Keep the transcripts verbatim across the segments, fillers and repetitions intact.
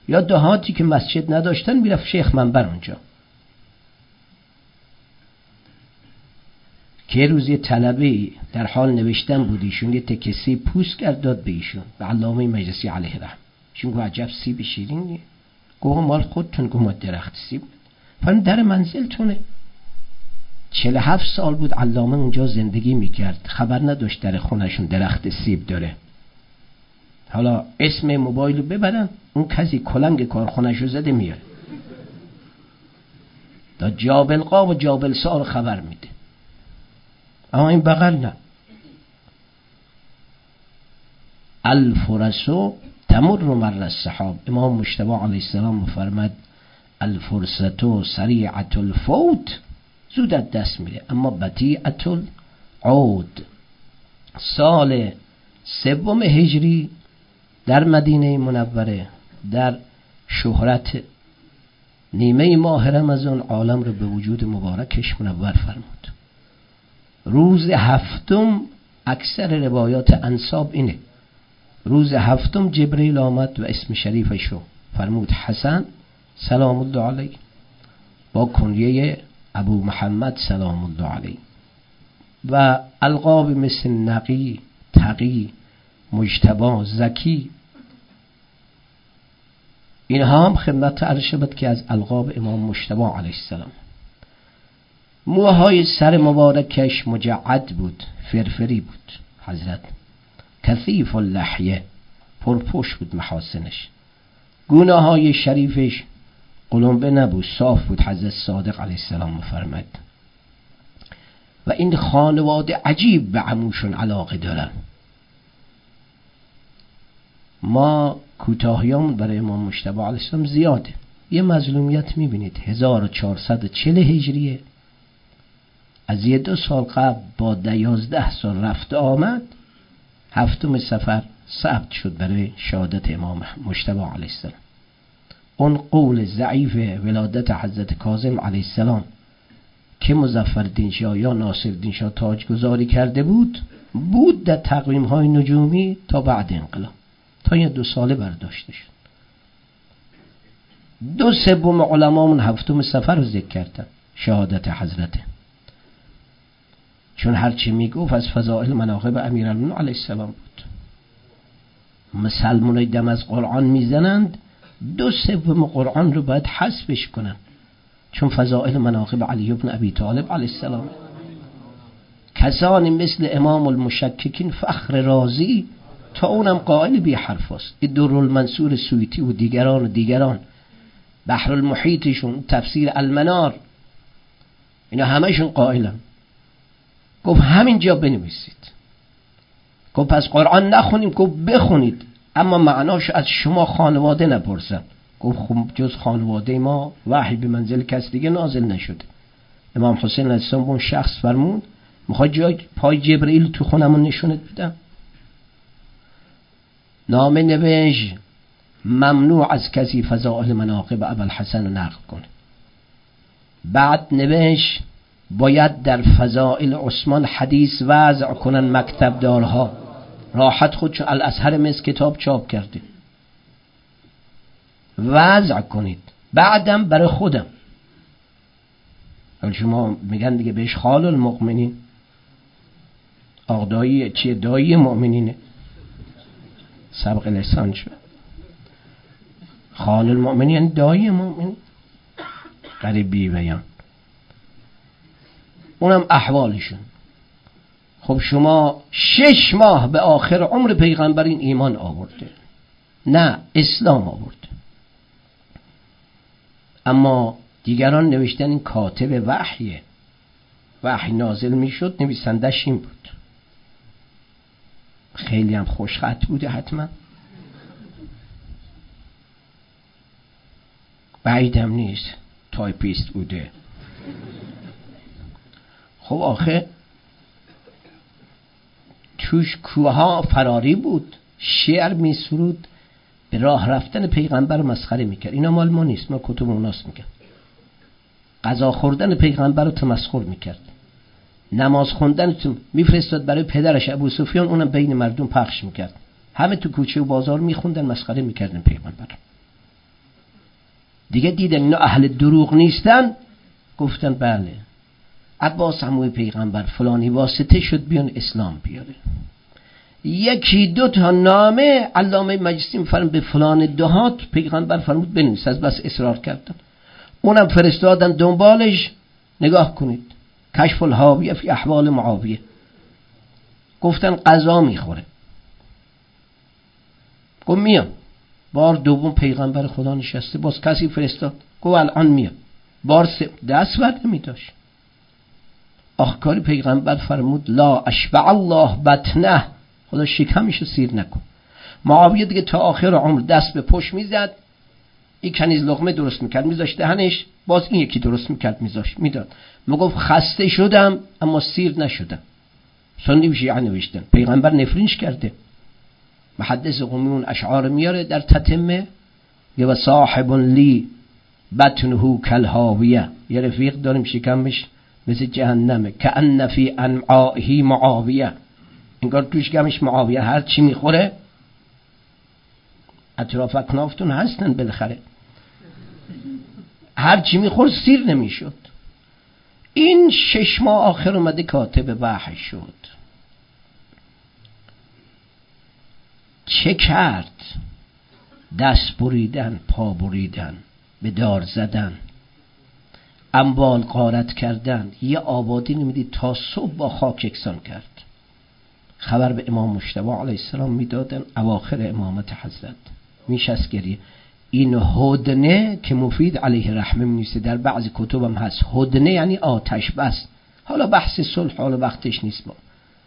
یا دهاتی که مسجد نداشتن میرفت شیخ منبر اونجا. که روزی طلبه در حال نوشتن بود، ایشون یه تکه سیب پوست کرد داد به ایشون، به علامه مجلسی علیه رحم. ایشون گفت عجب سیب شیرینیه. گفت مال خودتون. گفت درخت سیب فرم در منزلتونه. چهل و هفت سال بود علامه اونجا زندگی میکرد، خبر نداشت در خونشون درخت سیب داره. حالا اسم موبایل رو ببرن، اون کسی کلنگ کارخونه‌شو زده میاره تا جابلقا و جابلسا رو خبر میده. اما این بغل نه. الفرسو تمر مر السحاب. امام مجتبی علیه السلام مفرمد الفرصتو سریعت الفوت، زود از دست میره اما بطیعت العود. سال سوم هجری در مدینه منوره در شهرت نیمه ماه رمضان عالم رو به وجود مبارکش منور فرمود. روز هفتم اکثر روایات انساب اینه، روز هفتم جبرئیل آمد و اسم شریفش رو فرمود حسن سلام الله علیه، با کنیه ابو محمد سلام الله علیه، و القاب مثل نقی، تقی، مجتبی، زکی، اینها هم خدمت عرض شد که از القاب امام مجتبی علیه السلام. موهای سر مبارکش مجعد بود، فرفری بود حضرت، کثیف اللحیه، پرپوش بود محاسنش. گونه های شریفش قلمبه نبود، صاف بود. حضرت صادق علیه السلام مفرمد و این خانواده عجیب به عموشون علاقه دارن. ما کوتاهیامون برای امام مجتبی علیه السلام زیاده. یه مظلومیت میبینید هزار و چهارصد و چهل هجریه، از یه دو سال قبل با دوازده سال رفت آمد، هفتم سفر ثبت شد برای شهادت امام مجتبی علیه السلام. اون قول ضعیف ولادت حضرت کاظم علیه السلام که مظفرالدین شاه یا ناصرالدین شاه تاجگذاری کرده بود بود در تقویم های نجومی تا بعد انقلاب، تا یه دو ساله برداشته شد. دو سوم علمامون هفتم سفر رو ذکر کردن شهادت حضرت، چون هرچی میگفت از فضائل مناقب امیرالمومنین علیه السلام بود. مسلمانای دم از قرآن میزنند، دو سوم قرآن رو باید حذفش کنن، چون فضائل مناقب علی بن ابی طالب علیه السلام. کسانی مثل امام المشککین فخر رازی تا اونم قائل بی حرف است. درالمنصور سویتی و دیگران و دیگران بحر المحیطشون، تفسیر المنار، اینا همشون قائلن. گفت همینجا بنویسید. گفت پس قرآن نخونیم؟ گفت بخونید اما معناش از شما خانواده نپرسن. گفت خب جز خانواده ما وحی به منزل کس دیگه نازل نشده. امام حسین علیه السلام اون شخص فرمود میخواد جای پای جبرئیل تو خونمون نشونت بدم. نامه نوشت ممنوع از کسی فضائل مناقب ابوالحسن رو نقل کنه. بعد نوشت باید در فضائل عثمان حدیث وضع کنن مکتب دارها، راحت خودشون الازهر مس کتاب چاپ کرده، وضع کنید. بعدم برای خودم، حالا شما میگن دیگه بهش خال المؤمنین، آقدایی چیه؟ دایی مؤمنینه، سبق لسان شد. خال المؤمنین یعنی دایی مؤمن، غریبی بیان. اونم احوالشون. خب شما شش ماه به آخر عمر پیغمبر این ایمان آورده، نه اسلام آورده، اما دیگران نوشتن این کاتب وحیه، وحی نازل می شد نویسندش این بود. خیلی هم خوشخط بوده حتما، بعیدم نیست تایپیست بوده. خب آخه توش کوها فراری بود، شعر می سرود، به راه رفتن پیغمبر مسخره میکرد. اینا مال ما نیست، ما کتب اوناست میگن. غذا خوردن پیغمبر رو تمسخر میکرد، نماز خوندن میفرستاد برای پدرش ابو سفیان، اونم بین مردم پخش میکرد. همه تو کوچه و بازار میخوندن، مسخره میکردن پیغمبر. دیگه دیدن اینا اهل دروغ نیستن، گفتن بله عباس عموی پیغمبر فلانی واسطه شد بیان اسلام بیاره. یکی دو تا نامه علامه مجلسی میفرم به فلان دهات پیغمبر فرمود بنویس، از بس اصرار کردن اونم فرستادن دنبالش. نگاه کنید کشف الحاویه فی احوال معاویه، گفتن غذا میخوره، گفت میام. بار دوم پیغمبر خدا نشسته، باز کسی فرستاد، گفت الان میام. بار سه دست برده میداشت. آخرکاری پیغمبر فرمود لا اشبع الله بطنه، خدا شکمشو سیر نکن. معاویه دیگه تا آخر عمر دست به پشت میزد، این کنیز لقمه درست میکرد میذاشت دهنش، باز این یکی درست میکرد میذاشت میداد. میگفت خسته شدم اما سیر نشدم. سنی شیعه نوشتن پیغمبر نفرینش کرده. محدث قومی اون اشعار میاره در تتمه، یه و صاحب لی بطنه کالهاویه، یه رفیق داریم شکمش مثل جهنمه، کأن فی انعائه معاویه، انگار توش گمش معاویه، هر چی میخوره اطراف اکنافتون هستن بالاخره، هر چی میخور سیر نمیشد. این شش ماه آخر اومده کاتب وحی شد. چه کرد؟ دست بریدن، پا بریدن، به دار زدن، اموال غارت کردن، یه آبادی نمیدید تا صبح با خاک یکسان کرد. خبر به امام مجتبی علیه السلام میدادن، اواخر امامت حضرت میشست گریه. این هدنه که مفید علیه رحمه می‌نویسه، در بعضی کتبم هست هدنه یعنی آتش بس. حالا بحث صلح حالا وقتش نیست. با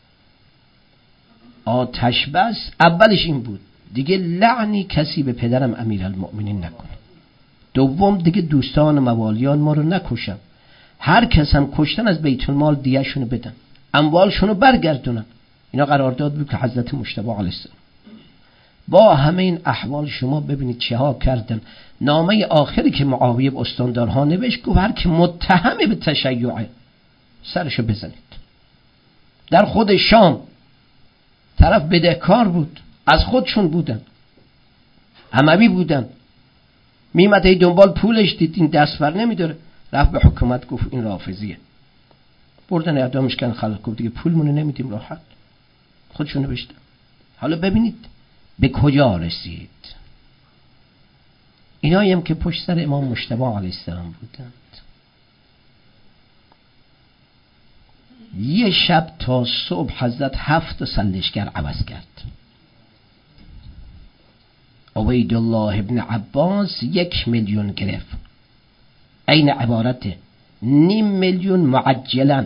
آتش بس اولش این بود دیگه لعنی کسی به پدرم امیرالمؤمنین نکنه، دوم دیگه دوستان موالیان ما رو نکشن، هر کس هم کشتن از بیت المال دیه شونو بدن، اموالشونو برگردونن. اینا قرارداد بود که حضرت مجتبی علیه السلام با همه این احوال شما ببینید چه ها کردن. نامه آخری که معاویه به استاندارها نوشت گفت هر که متهم به تشیع سرشو بزنید. در خود شام طرف بدهکار بود، از خودشون بودن، اموی بودن، میمد ای دنبال پولش، دید این دست بر نمیداره، رفت به حکومت گفت این رافضیه، بردن اعدامش کردن. خلق گفت دیگه پولمون نمیدیم، راحت خودشون نوشتن. حالا ببینید به کجا رسید. اینایی هم که پشت سر امام مجتبی علیه السلام بودند، یه شب تا صبح حضرت هفت سلشگر عوض کرد. عبیدالله ابن عباس یک میلیون گرفت، این عبارته نیم میلیون معجلا.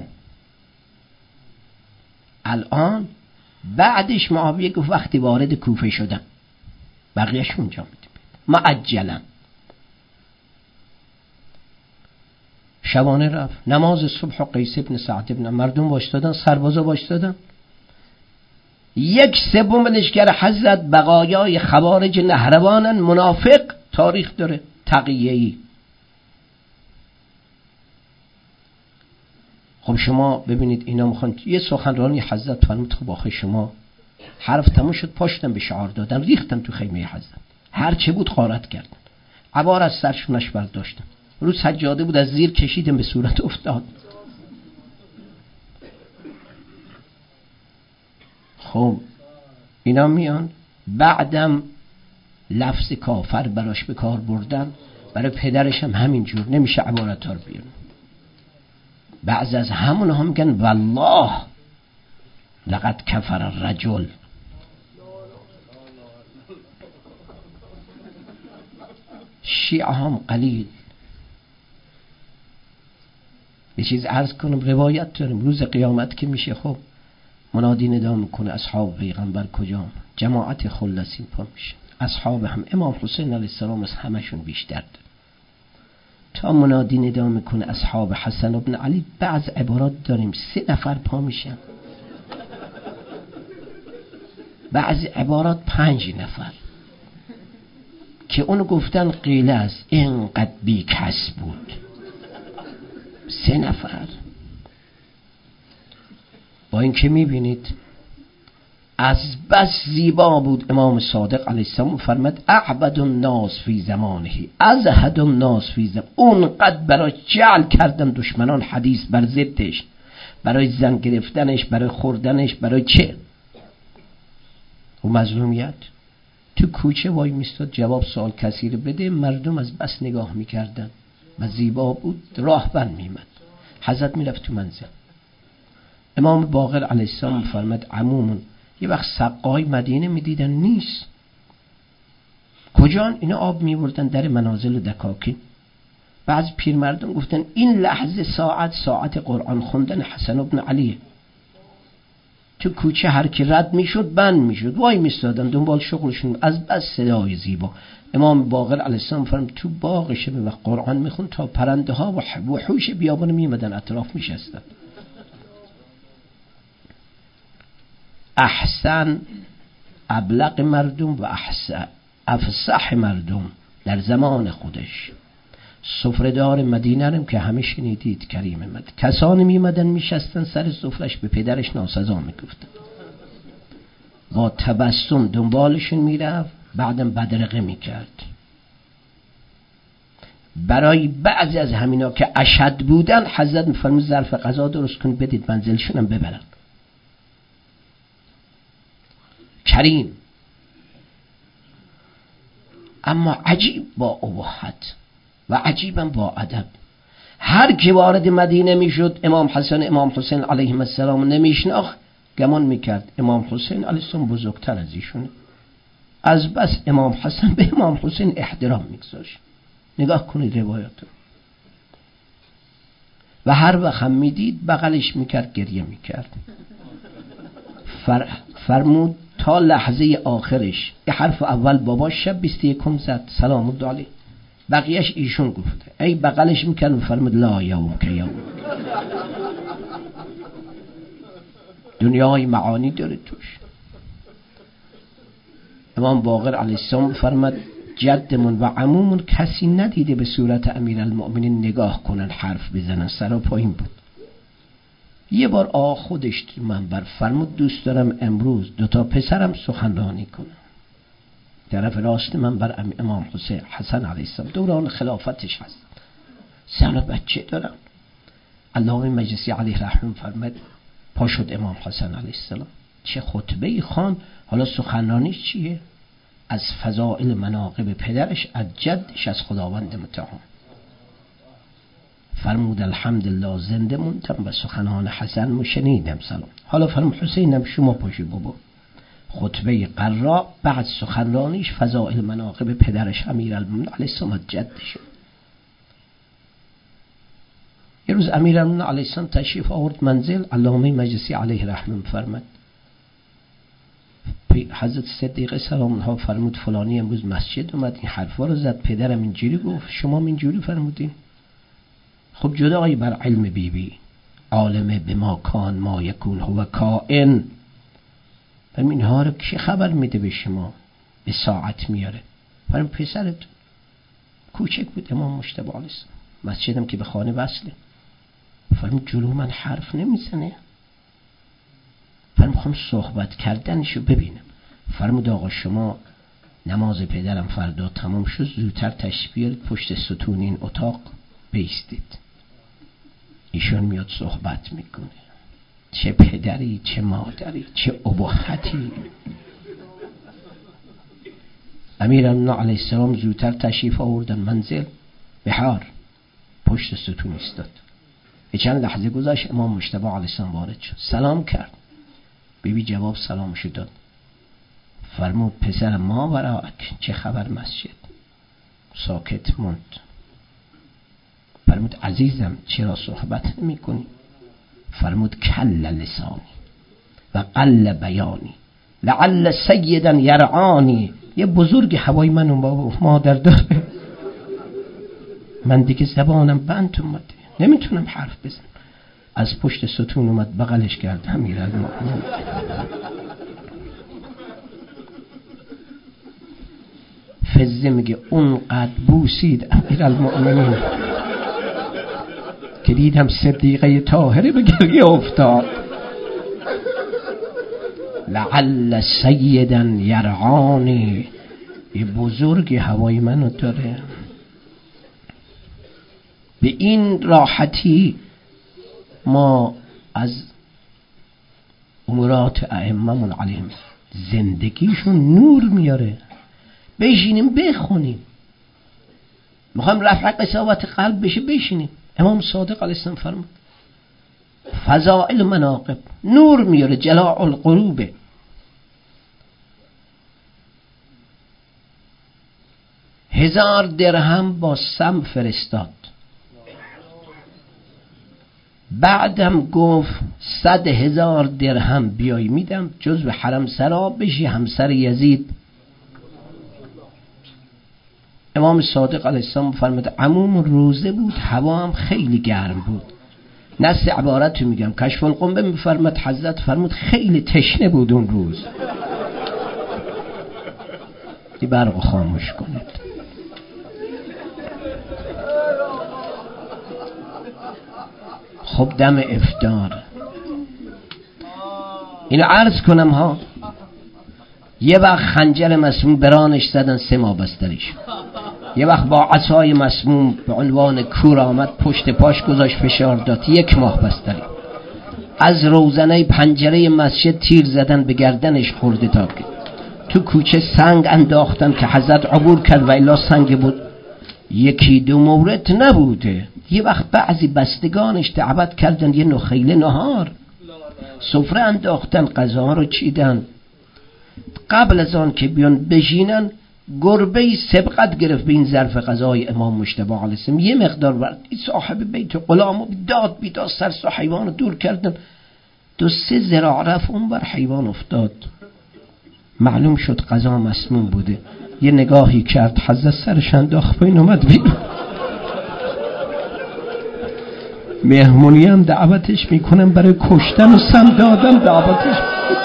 الان بعدش معاویه گفت وقتی وارد کوفه شدم بقیه‌اش اونجا میدیم معجلا. شبانه رفت نماز صبح، قیس ابن سعد ابن مردم واشتادن، سربازا واشتادن. یک سوم لشکر حضرت بقایای خوارج نهروانن، منافق، تاریخ داره، تقیه‌ای. خب شما ببینید اینا میخوان یه سخنرانی حضرت فرمود، خب آخه شما حرف تموم شد پاشتن به شعار دادن، ریختن تو خیمه حضرت، هر چه بود غارت کردن، عبار از سرشونش برداشتن، رو سجاده بود از زیر کشیدن به صورت افتاد. خب اینا میان بعدم لفظ کافر براش به کار بردن، برای پدرش هم همینجور، نمیشه عبارت ها رو بیارن. بعض از همون هم میگن والله لقد کفر الرجل. شیعه هم قلیل. یه چیز عرض کنم، روایت داریم روز قیامت که میشه، خب منادی ندا میکنه اصحاب پیغمبر کجا؟ جماعت خلصین پا میشه، اصحاب هم امام حسین علیه السلام از همشون بیشتر داره. تا منادی ندا میکنه اصحاب حسن ابن علی، بعض عبارات داریم سه نفر پا میشن، بعض عبارات پنج نفر که اونو گفتن قیله است اینقدر بی کس بود، سه نفر. با این که میبینید از بس زیبا بود امام صادق علیه السلام فرمود اعبد الناس فی زمانه ازهد الناس فی زمانه. اونقدر برای جعل کردن دشمنان حدیث بر ضدش، برای زن گرفتنش، برای خوردنش، برای چه؟ و مظلومیت. تو کوچه وای میستاد جواب سوال کسی رو بده، مردم از بس نگاه میکردن و زیبا بود راهبر میمد، حضرت میرفت تو منزل. امام باقر علیه السلام فرمود عمومون یه وقت سقای مدینه میدیدن نیست، کجان؟ اینا آب میبردن در منازل و دکاکین. بعض پیرمردان گفتن این لحظه ساعت ساعت قرآن خوندن حسن ابن علیه. تو کوچه هر کی رد میشد بند میشد، وای میستادن دنبال شغلشون از بس صدای زیبا. امام باقر علیه السلام فرمود تو باغش به وقت قرآن میخوند تا پرنده ها و وحوش بیابان میمدن اطراف میشستن. احسن ابلغ مردم و احسن افصح مردم در زمان خودش، سفره‌دار مدینه رم که همه شنیدید کریم مد، کسانی میمدن میشستن سر سفرش به پدرش ناسزا میگفتن، با تبسم دنبالشون میرفت، بعدم بدرقه میکرد. برای بعضی از همینا که اشد بودن حضرت میفرمود ظرف غذا درست کن بدید منزلشون هم ببرن. کریم، اما عجیب با اباحت و عجیبا با ادب. هر کی وارد مدینه میشد امام حسن امام حسین علیهم السلام نمیشناخت، گمان میکرد امام حسین علیه السلام بزرگتر از ایشونه. از بس امام حسن به امام حسین احترام میگذاشت. نگاه کنید روایات. و هر وقت هم میدید بغلش میکرد گریه میکرد. فر... فرمود تا لحظه آخرش یه حرف اول باباش شب بیست و یکم زد سلام الله علیه، بقیهش ایشون گفته. ای بغلش میکرد و فرمود لا یوم که یوم. دنیای معانی داره توش. امام باقر علیه السلام فرمود جدمون و عمومون کسی ندیده به صورت امیرالمؤمنین نگاه کنن حرف بزنن، سر و پایین بود. یه بار آقا خودش منبر فرمود دوست دارم امروز دوتا پسرم سخنرانی کنم. طرف راست منبر امام حسین حسن علیه السلام دوران خلافتش هست، زن و بچه دارم. علامه مجلسی علیه رحمه فرمود پا شد امام حسن علیه السلام چه خطبه خوان، حالا سخنرانیش چیه؟ از فضائل مناقب پدرش، از جدش، از خداوند متعال. فرمود الحمدلله زنده موندم و سخنان حسن رو شنیدم سلام. حالا فرمود حسینم شما پاشو بابا. خطبه قرا بعد سخنرانیش فضائل مناقب پدرش امیرالمومنین علیه السلام جدش. یه روز امیرالمومنین علیه السلام تشریف آورد منزل. علامه مجلسی علیه رحمه فرمود حضرت صدیقه سلام الله فرمود فلانی امروز مسجد اومد این حرفا رو زد، پدرم اینجوری گفت، شما اینجوری فرمودین. خب جدای بر علم بی بی عالمه به ما کان ما یکون هو کائن، فرم اینها رو کی خبر میده به شما؟ به ساعت میاره. فرم پسرت کوچک بود امام مجتبی علیه السلام، مسجدم که به خانه وصله. فرم جلو من حرف نمیزنه. فرم میخوام صحبت کردنشو ببینم. فرمود آقا شما نماز پدرم فردا تمام شد زودتر تشریف بیارید پشت ستون این اتاق بیستید، ایشون میاد صحبت میکنه. چه پدری، چه مادری، چه ابهتی. امیرالمومنین علیه السلام زودتر تشریف آوردن منزل، بهار پشت ستون ایستاد. به چند لحظه گذشت امام مجتبی علیه السلام وارد شد، سلام کرد. بیبی جواب سلامشو داد. فرمود پسر ما براک چه خبر مسجد؟ ساکت موند. فرمود عزیزم چرا صحبت نمی کنی؟ فرمود کل لسانی و قل بیانی لعل سیدا یرعانی. یه بزرگ هوای من و بابا مادر داره، من دیگه زبانم بند اومده نمیتونم حرف بزنم. از پشت ستون اومد بغلش کرد امیرالمومنین. فزه میگه اونقدر بوسید امیرالمومنین که دیدم صدیقه طاهره به گریه افتاد. لعل سیدا یرعانی، یه بزرگی هوای منو داره. به این راحتی ما از امورات ائمه‌مون علیهم زندگیشون نور میاره. بشینیم بخونیم، میخوایم رفع قساوت قلب بشه بشینیم. امام صادق علیه السلام فرمود فضائل مناقب نور میاره، جلاء القلوبه. هزار درهم با سم فرستاد، بعدم گفت صد هزار درهم بیای میدم جزو حرم سرا بشی همسر یزید. امام صادق علیه السلام فرمود عموم روزه بود، هوا هم خیلی گرم بود. نص عبارت رو میگم، کشف القنبه میفرماد حضرت فرمود خیلی تشنه بود اون روز. دی برق خاموش کنید. خب دم افطار اینو عرض کنم ها، یه وقت خنجر مسموم برانش زدن سه ماه بستریش، یه وقت با عصای مسموم به عنوان کور آمد پشت پاش گذاشت فشار داد، یک ماه بستری. از روزنه پنجره مسجد تیر زدن به گردنش خورده تا که تو کوچه سنگ انداختن که حضرت عبور کرد و الا سنگ بود. یکی دو مورد نبوده. یه وقت بعضی بستگانش دعوت کردن یه نخیله نهار، سفره انداختن، غذا رو چیدن. قبل از آن که بیان بشینن گربه سبقت گرفت به این ظرف غذای امام مجتبی علیه السلام، یه مقدار برد صاحب بیت غلامو داد بیداد سرس و حیوان رو دور کردن. دو سه ذراع رفت اون بر حیوان افتاد، معلوم شد غذا مسموم بوده. یه نگاهی کرد حضرت سرش انداخت پایین اومد بیرون. مهمونی هم دعوتش میکنم برای کشتن و سم دادن دعوتش.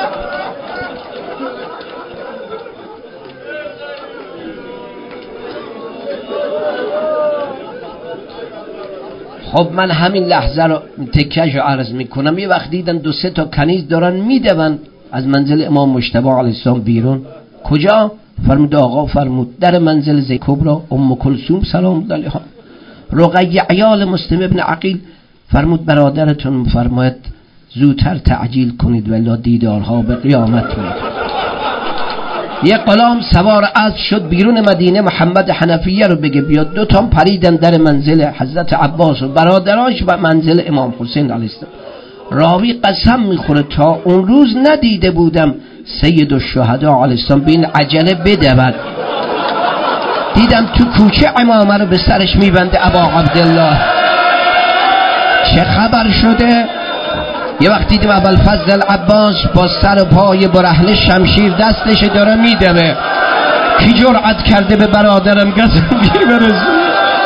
خب من همین لحظه رو تکیه‌شو عرض میکنم. یه وقت دیدن دو سه تا کنیز دارن میدون از منزل امام مجتبی علیه السلام بیرون. کجا؟ فرمود آقا فرمود در منزل زی کبرا ام کلثوم سلام علیها. رقیه عیال مسلم ابن عقیل فرمود برادرتون فرماید زودتر تعجیل کنید ولی دیدارها به قیامت میاد. یه غلام سوار اسب شد بیرون مدینه محمد حنفیه رو بگه بیاد. دو تا پریدن در منزل حضرت عباس و برادراش و منزل امام حسین علیه السلام. راوی قسم میخوره تا اون روز ندیده بودم سید الشهدا علیه السلام به این عجله بدود. دیدم تو کوچه عمامه رو به سرش میبنده ابا عبدالله. چه خبر شده؟ یه وقت دیدم ابوالفضل عباس با سر و پای برهنه شمشیر دستش داره میدوه. کی جرأت کرده به برادرم گزنگیر برسونه؟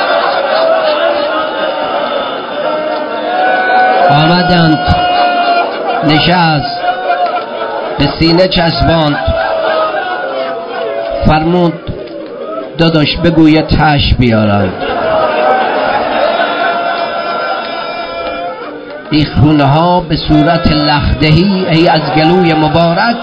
آمدند نشست به سینه چسباند فرمود داداش بگوی تش بیارند. این خونه ها به صورت لخدهی ای از گلوی مبارک.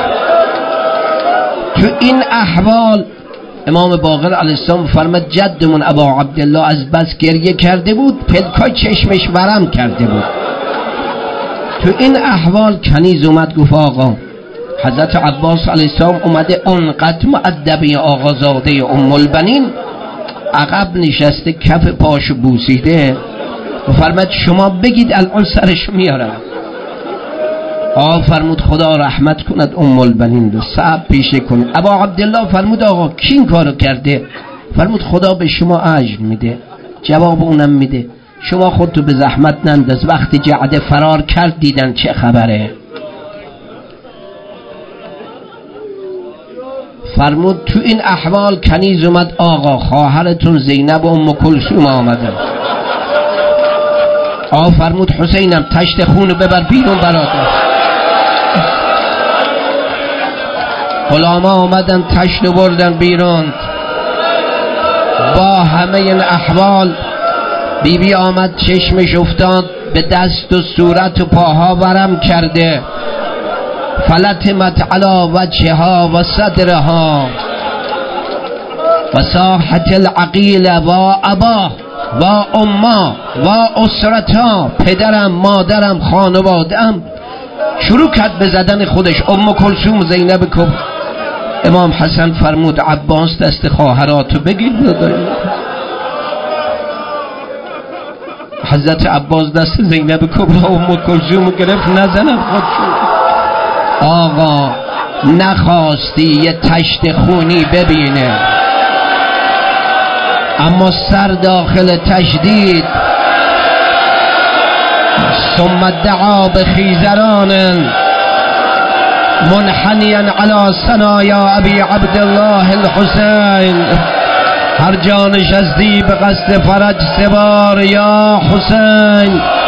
تو این احوال امام باقر علیه السلام فرمد جدمون ابا عبدالله از بس گریه کرده بود پلکای چشمش ورم کرده بود. تو این احوال کنیز اومد گفت آقا حضرت عباس علیه السلام اومده اونقدر مؤدبه آقازاده ام البنین عقب نشسته کف پاشو بوسیده و فرمود شما بگید الان سرش میارم. آقا فرمود خدا رحمت کند ام البنین رو صعب پیشه کنید. ابا عبدالله فرمود آقا کی این کارو کرده؟ فرمود خدا به شما اجر میده، جواب اونم میده، شما خودتو به زحمت ننداز. وقتی جعده فرار کرد دیدن چه خبره. فرمود تو این احوال کنیز اومد آقا خواهرتون زینب و ام کلثوم آمدن. آقا فرمود حسینم تشت خونو ببر بیرون برادر. غلاما آمدن تشت بردن بیرون. با همه این احوال بی بی آمد چشمش افتاد به دست و صورت و پاها ورم کرده. فلتمت علی وجهها و صدرها و ساحت العقیل و ابا و اما و اسرتا، پدرم مادرم خانواده‌ام. شروع کرد به زدن خودش. ام کلثوم زینب کبرا. امام حسن فرمود عباس دست خواهراتو بگیر. حضرت عباس دست زینب کبرا و ام کلثوم گرفت نزنم خودشون. آقا نخواستی یه تشت خونی ببینه، اما سر داخل تشدید. ثم دعا بخیزران منحنیا علی ثنایا ابی عبدالله الحسین. هر جا نشستی به قصد فرج سوار یا حسین.